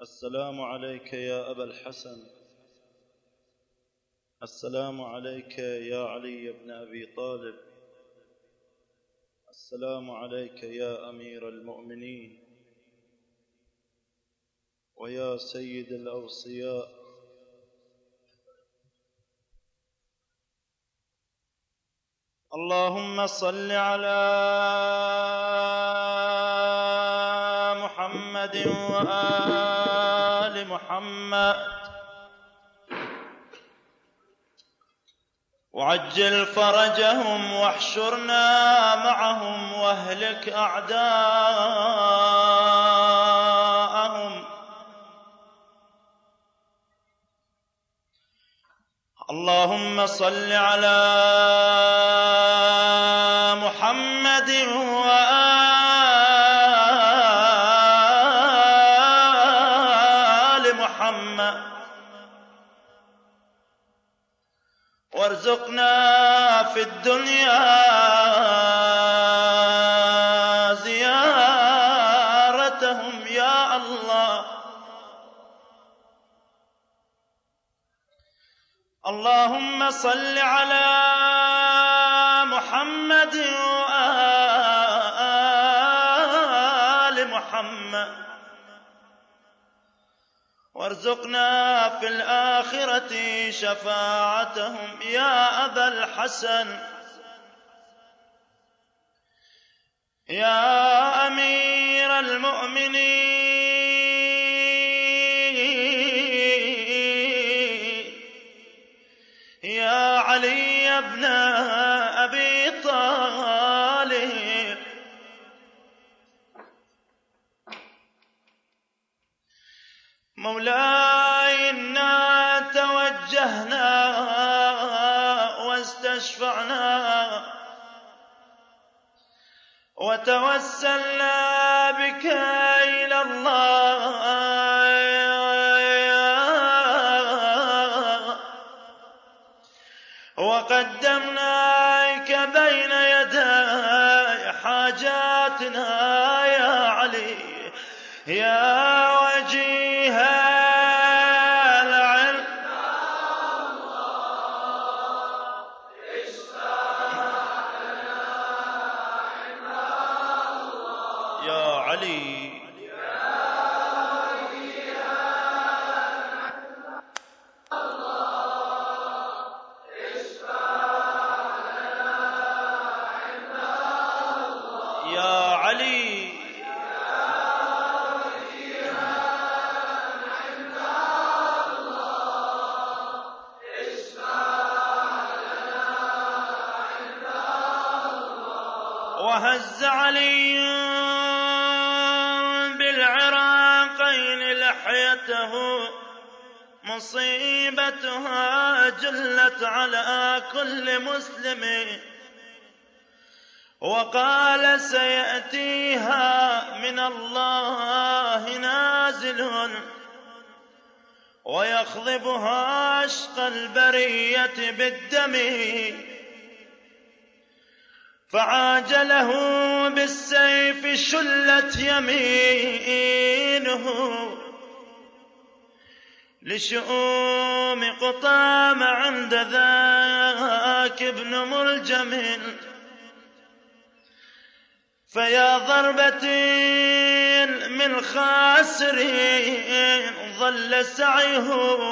السلام عليك يا أبا الحسن، السلام عليك يا علي بن أبي طالب، السلام عليك يا أمير المؤمنين ويا سيد الأوصياء. اللهم صل على محمد وآل محمد وعجل فرجهم واحشرنا معهم واهلك أعداءهم. اللهم صل على محمد وآل محمد وارزقنا في الدنيا زيارتهم يا الله. اللهم صل على محمد وآل محمد وارزقنا في الآخرة شفاعتهم يا أبا الحسن يا أمير المؤمنين يا علي بن أبي طالب. مولاي إنا توجهنا واستشفعنا وتوسلنا بك إلى الله وقدمناك بين يدي حاجاتنا يا علي يا وجيه العلم. يا علي يا علي وهز علي بالعراقين لحيته مصيبتها جلت على كل مسلم وقال سيأتيها من الله نازل ويخضبها أشقى البرية بالدم فعاجله بالسيف شلت يمينه لشؤوم قطام عند ذاك ابن ملجم فيا ضربة من خاسر ظل سعيه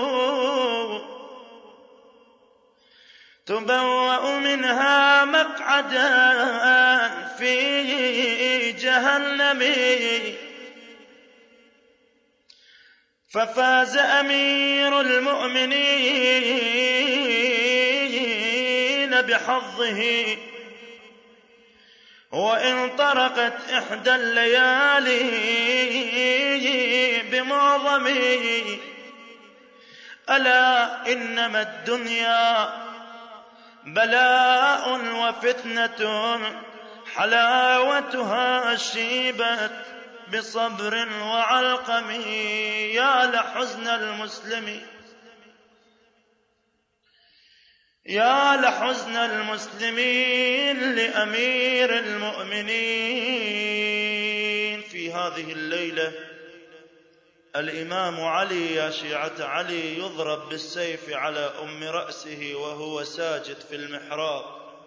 تبوأ منها مقعدا في جهنم ففاز أمير المؤمنين بحظه وإن طرقت إحدى الليالي بمعظم ألا إنما الدنيا بلاء وفتنة حلاوتها شيبت بصبر وعلقم. يا لحزن المسلم يا لحزن المسلمين لأمير المؤمنين في هذه الليلة الإمام علي يا شيعة علي يضرب بالسيف على أم رأسه وهو ساجد في المحراب.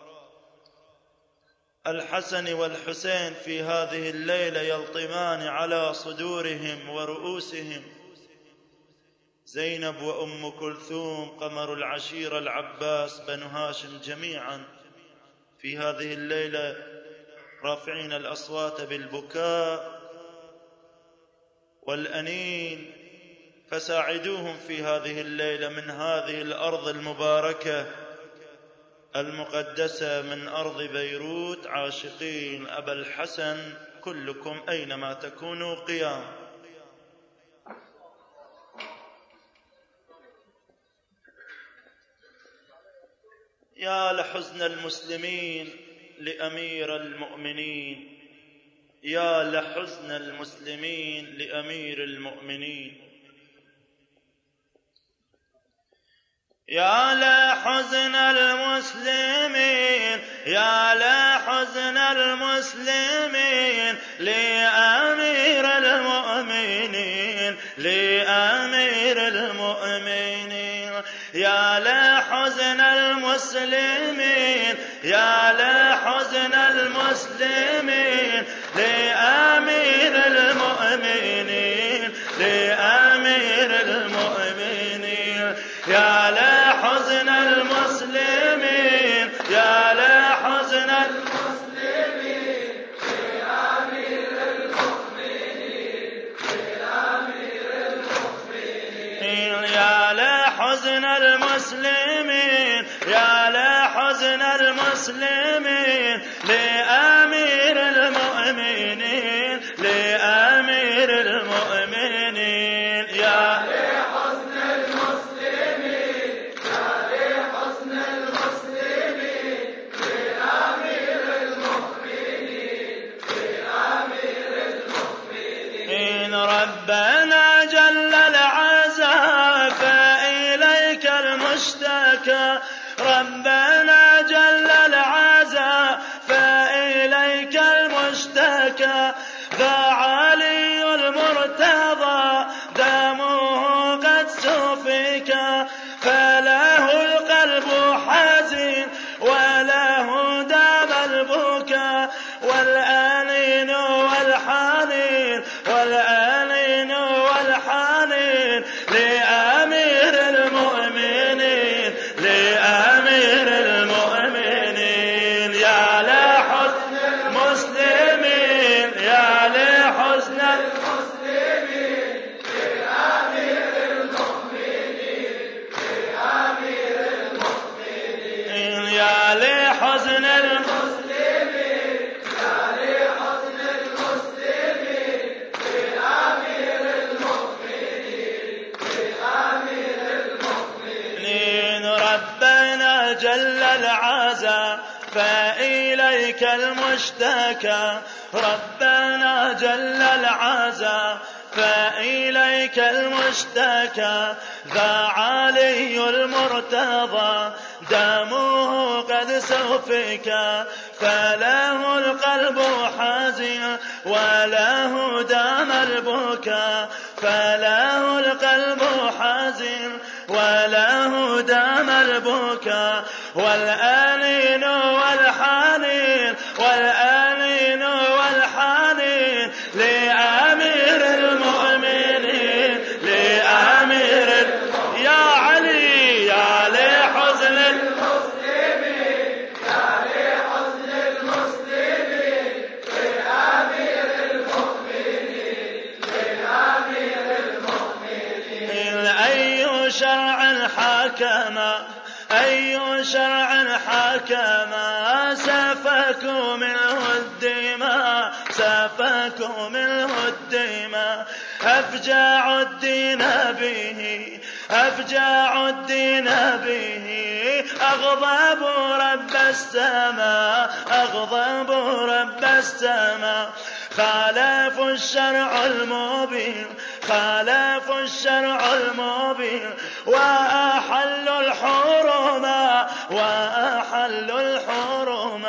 الحسن والحسين في هذه الليلة يلطمان على صدورهم ورؤوسهم. زينب وأم كلثوم قمر العشيرة العباس بنو هاشم جميعا في هذه الليلة رافعين الأصوات بالبكاء والأنين، فساعدوهم في هذه الليلة من هذه الأرض المباركة المقدسة، من أرض بيروت، عاشقين أبا الحسن كلكم أينما تكونوا قيام. يا لحزن المسلمين لأمير المؤمنين، يا لحزن المسلمين لأمير المؤمنين، يا لحزن المسلمين، يا لحزن المسلمين لأمير المؤمنين، لأمير المؤمنين، يا لحزن المسلمين، يا لحزن المسلمين لأمير المؤمنين، لأمير المؤمنين، يا لحزن المسلمين، يا لحزن المسلمين لأمير المؤمنين، لأمير المؤمنين، يا لحزن المسلمين، يا لحزن المسلمين لأمير المؤمنين، لأمير المؤمنين، يا لحزن المسلمين، يا لحزن المسلمين لأمير المؤمنين، لأمير المؤمنين، ربنا جل العزا فإليك المشتكى، ربنا جل العزا فإليك المشتكى، فعلي المرتضى دمه قد سفك، فله القلب حزين وله دام البكاء، والآنين والحنين، والآنين والحنين لأمير المؤمنين، لأمير المؤمنين، يا لحزن المسلمين، يا لحزن المسلمين لأمير المؤمنين، لأمير المؤمنين، يا لحزن المسلمين، يا لحزن المسلمين لأمير المؤمنين، لأمير المؤمنين، ربنا جل العزا فإليك المشتكى، ربنا جل العزا فإليك المشتكى، ذا علي المرتضى دمه قد سفك، فله القلب حزين وله دام البكاء، فله القلب حزين وله دام البكاء، والآنين والحنين، والآنين والحنين لأمير المؤمنين، لأمير يا علي، يا لحزن المسلمين، يا لحزن المسلمين لأمير المؤمنين، لأمير المؤمنين، أي شرع حكم، أي شرع حكم، سفكوا منه الدماء، سفكوا منه الدماء، أفجعوا الدين به، أفجعوا الدين به، أغضبوا رب السماء، أغضبوا رب السماء، خالفوا الشرع المبين، خالفوا الشرع المبين، وأحلوا الحرم، وأحلوا الحرم،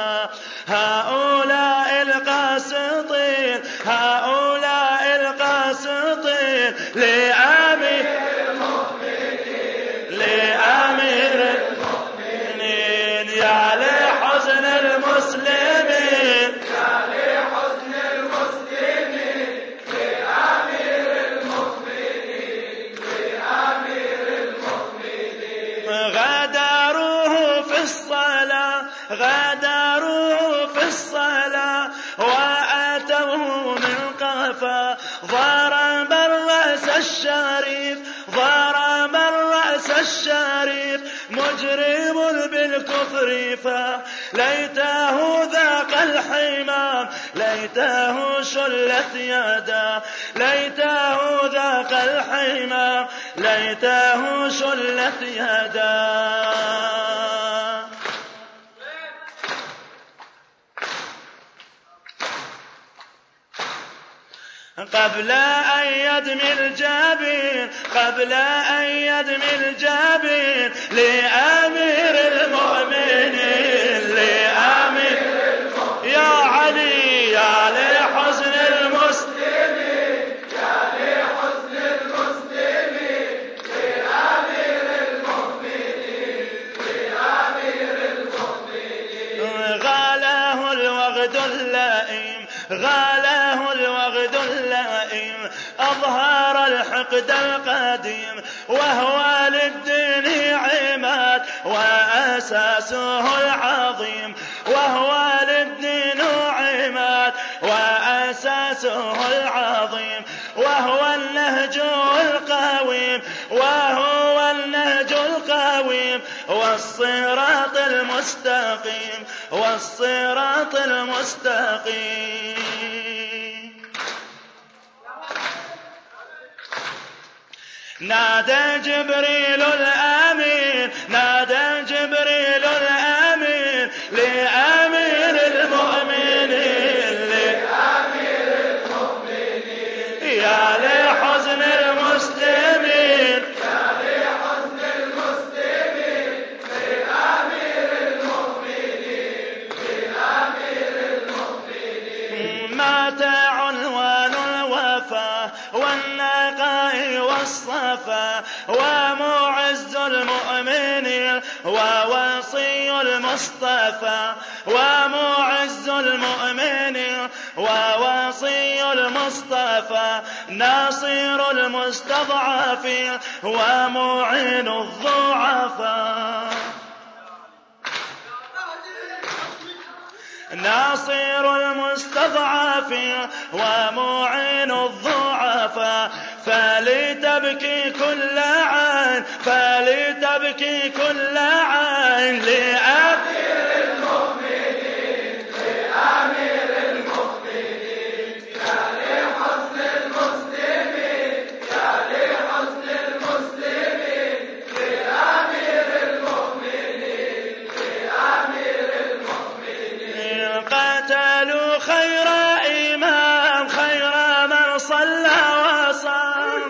هؤلاء القاسطين، هؤلاء القاسطين لأمير المؤمنين لأمير المؤمنين يا لحزن المسلمين يا لحزن المسلمين لأمير المؤمنين لأمير المؤمنين غادروه في الصلاة غادروه في الصلاة وأتوه من قفا ضرب الرأس الشريف ضرب الرأس الشريف مجرم بالكفر فليته ذاق الحمام ليته شلت يده ليته ذاق الحمام ليته شلت يده قبل أن يدمي الجبين قبل أن يدمي الجبين لأمير المؤمنين لأمير يا علي يا لحزن المسلمين يا لحزن المسلمين لأمير المؤمنين لأمير المؤمنين غاله الوغد اللئيم غاله الوغد اللئيم أظهر الحقد القديم وهو للدين عماد وأساسه العظيم وهو للدين عماد وأساسه العظيم وهو النهج القويم وهو النهج القويم والصراط المستقيم والصراط المستقيم نادى جبريل الأمين نادى جبريل الأمين لأمير المؤمنين لأمير المؤمنين يا لحزن المسلمين يا لحزن المسلمين لأمير المؤمنين لأمير المؤمنين مات عنوان الوفا والنقاء والصفا ومعز المؤمنين ووصي المصطفى ومعز المؤمنين ووصي المصطفى ناصر المستضعفين ومعين الضعفاء ناصر المستضعفين ومعين الضعفاء فلتبكي كل عين فلتبكي كل عين لأمير المؤمنين لأمير المؤمنين يا لحزن المسلمين يا لحزن المسلمين لأمير المؤمنين لأمير المؤمنين قتلوا خير إمام خير من صلى وصام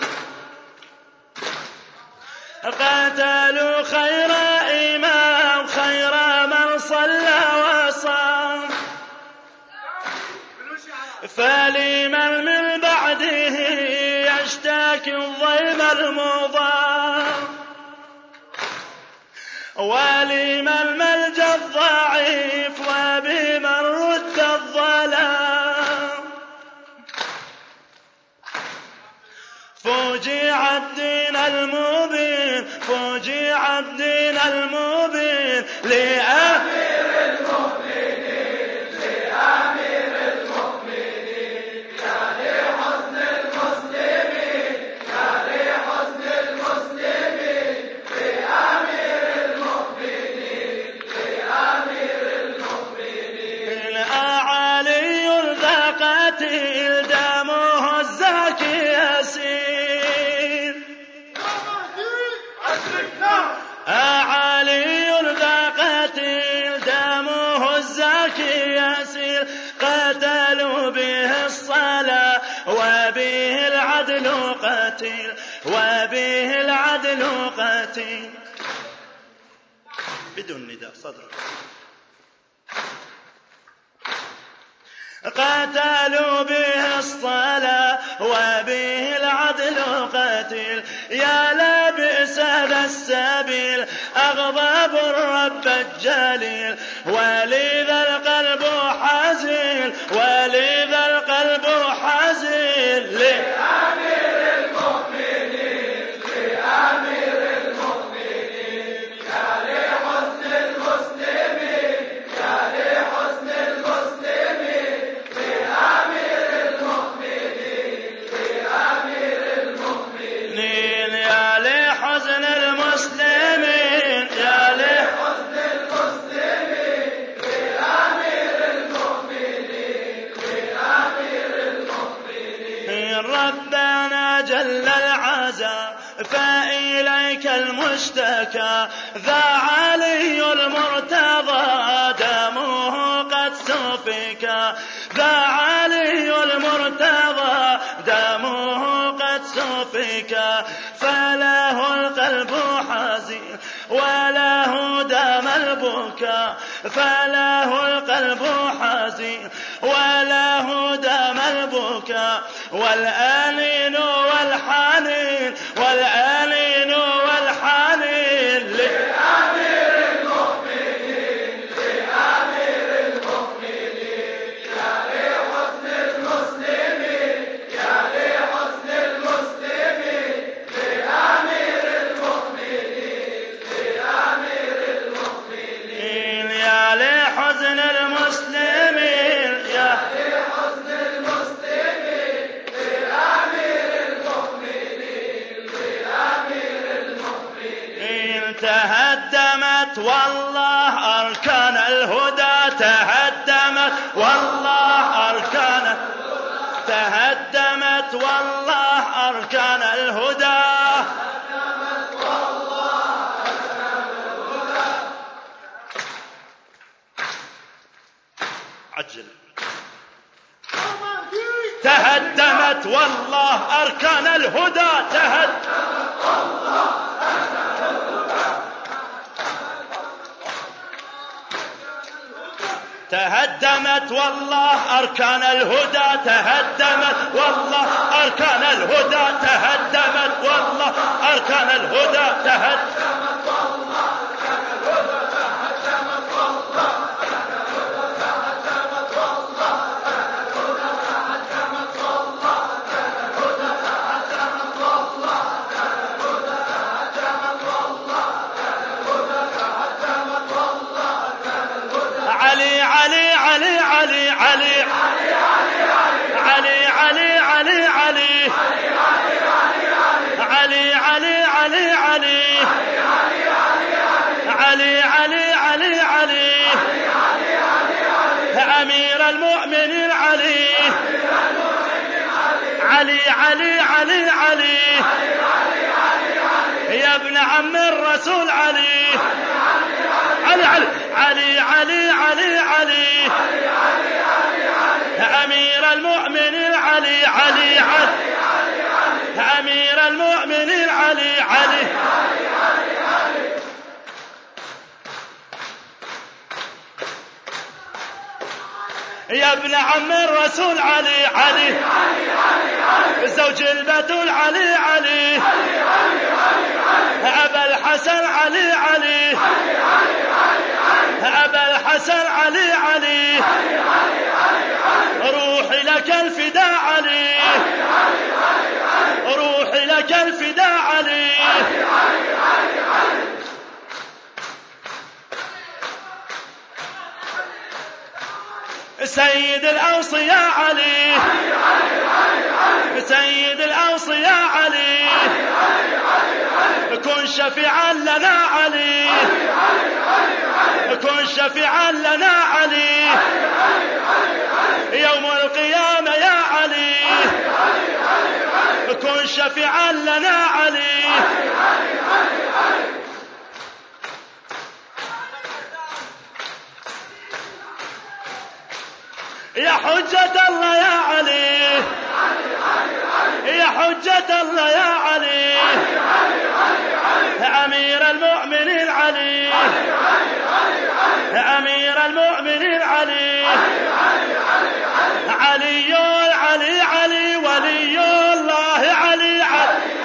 قتلوا خير إمام خير من صلى وصام فلمن من بعده يشتكي الضيم المضام ولمن ملجأ الضعيف وبمن رد الظلام فوجع الدين المبين فوجع الدين المبين لأمير المؤمنين لأمير المؤمنين يا لحزن المسلمين يا لحزن المسلمين لأمير المؤمنين لأمير المؤمنين أعلي ذا قتيل دمه الزكي يسير أعلي ذا قتيل دمه الزكي يسير قتلوا به الصلاة وبه العدل قتيل وبه العدل قتيل بدون نداء صدر قتلوا به الصلاة وبه العدل قتيل، يا لبئس ذا السبيل أغضب الرب الجليل، ولذا القلب حزين، ولذا القلب حزين لأمير المؤمنين، لأمير المؤمنين، يا لحزن المسلمين، يا لحزن المسلمين، لأمير المؤمنين، لأمير المؤمنين، يا لحزن المسلمين، يا لحزن المسلمين، لأمير المؤمنين، لأمير المؤمنين. ربنا جل العزا فإليك المشتكى، ذا علي المرتضى دمه قد سفك، ذا علي المرتضى دمه قد سفك، فله القلب حزين وله دم البكاء، فله القلب حزين وله دم البكاء، والآنين والحنين، والآنين والحنين لأمير المؤمنين، لأمير المؤمنين، يا لحزن المسلمين، يا لحزن المسلمين، لأمير المؤمنين، لأمير المؤمنين، يا لحزن المسلمين، يا لحزن المسلمين، لأمير المؤمنين، لأمير المؤمنين. تهدمت والله أركان الهدى، تهدمت والله أركان، تهدمت والله أركان الهدى، عجل. تهدمت والله أركان الهدى، تهدمت والله أركان الهدى، تهدمت والله أركان الهدى، تهدمت والله أركان الهدى، تهدمت والله أركان الهدى، تهدمت والله أركان الهدى، تهدمت والله أركان الهدى، تهدمت والله أركان الهدى، تهدمت والله أركان الهدى، تهدمت والله أركان الهدى، تهدمت والله أركان الهدى. علي علي علي علي علي علي علي علي علي علي علي علي علي علي علي علي علي أمير المؤمنين علي علي علي علي علي يا ابن عم الرسول علي علي علي علي علي علي علي أمير المؤمنين علي علي علي أمير المؤمنين علي علي يا ابن عم الرسول علي علي زوج البتول علي علي أبا الحسن علي علي أبا الحسن علي علي روحي لك الفداء علي روحي لك الفداء علي سيد الأوصياء علي سيد الأوصياء علي كن شفيعا لنا علي كن شفيعا لنا علي يوم القيامة يا علي كن شفيعا لنا علي يا حجة الله يا علي يا حجة الله يا علي أمير المؤمنين علي أمير المؤمنين علي علي علي ولي الله علي علي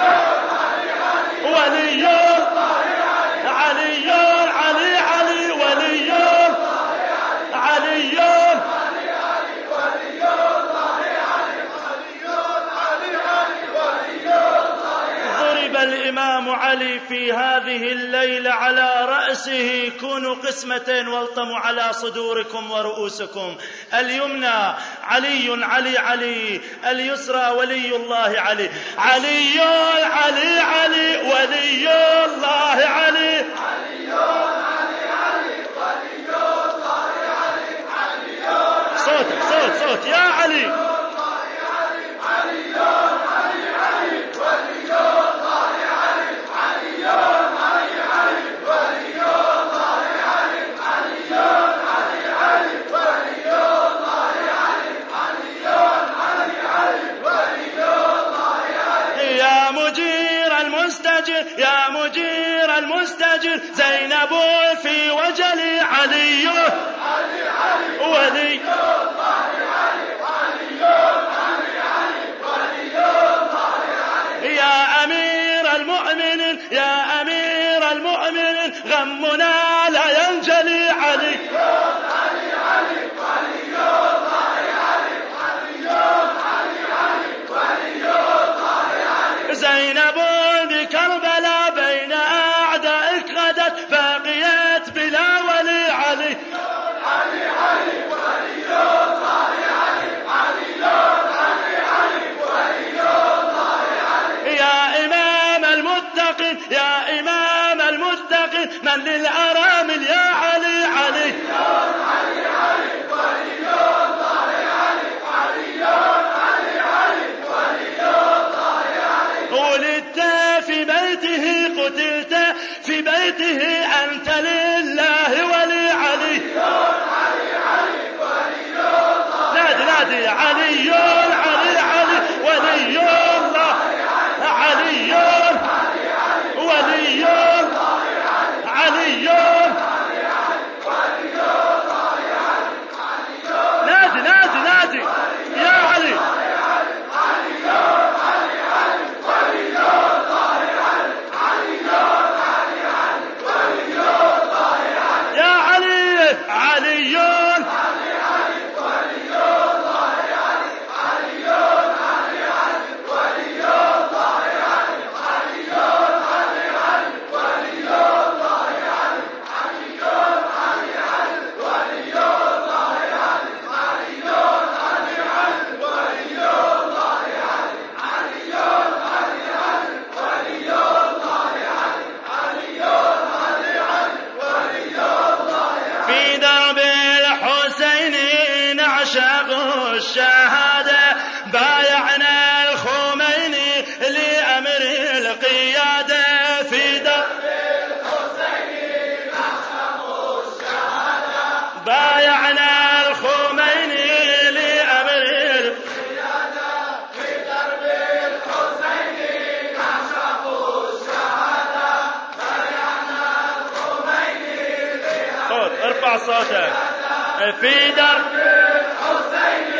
ولي علي علي علي ولي علي ضرب الإمام علي في هذه الليلة على رأسه. كونوا قسمتين والطموا على صدوركم ورؤوسكم. اليمنى علي علي علي، اليسرى ولي الله علي. علي علي علي ولي الله علي. صوت يا علي. يا مجير المستجير زينب في وجلي علي ولي يا أمير المؤمنين يا أمير المؤمنين غمنا لا ينجلي علي زينب بكربلاء بين أعدائك غدت باقيت بلا ولي علي يا إمام المتقين يا إمام المتقين من للأرامل يا علي علي ولدت في بيته قتلت في بيته أنت لله ولي علي نادي علي علي علي ولي الله علي ولي علي نادي يا علي الشهادة بايعنا الخميني لأمر القيادة في درب الحسين نحشق الشهادة بايعنا الخميني لأمر القيادة في درب الحسين نحشق الشهادة بايعنا الخميني ارفع صوتك في درب الحسين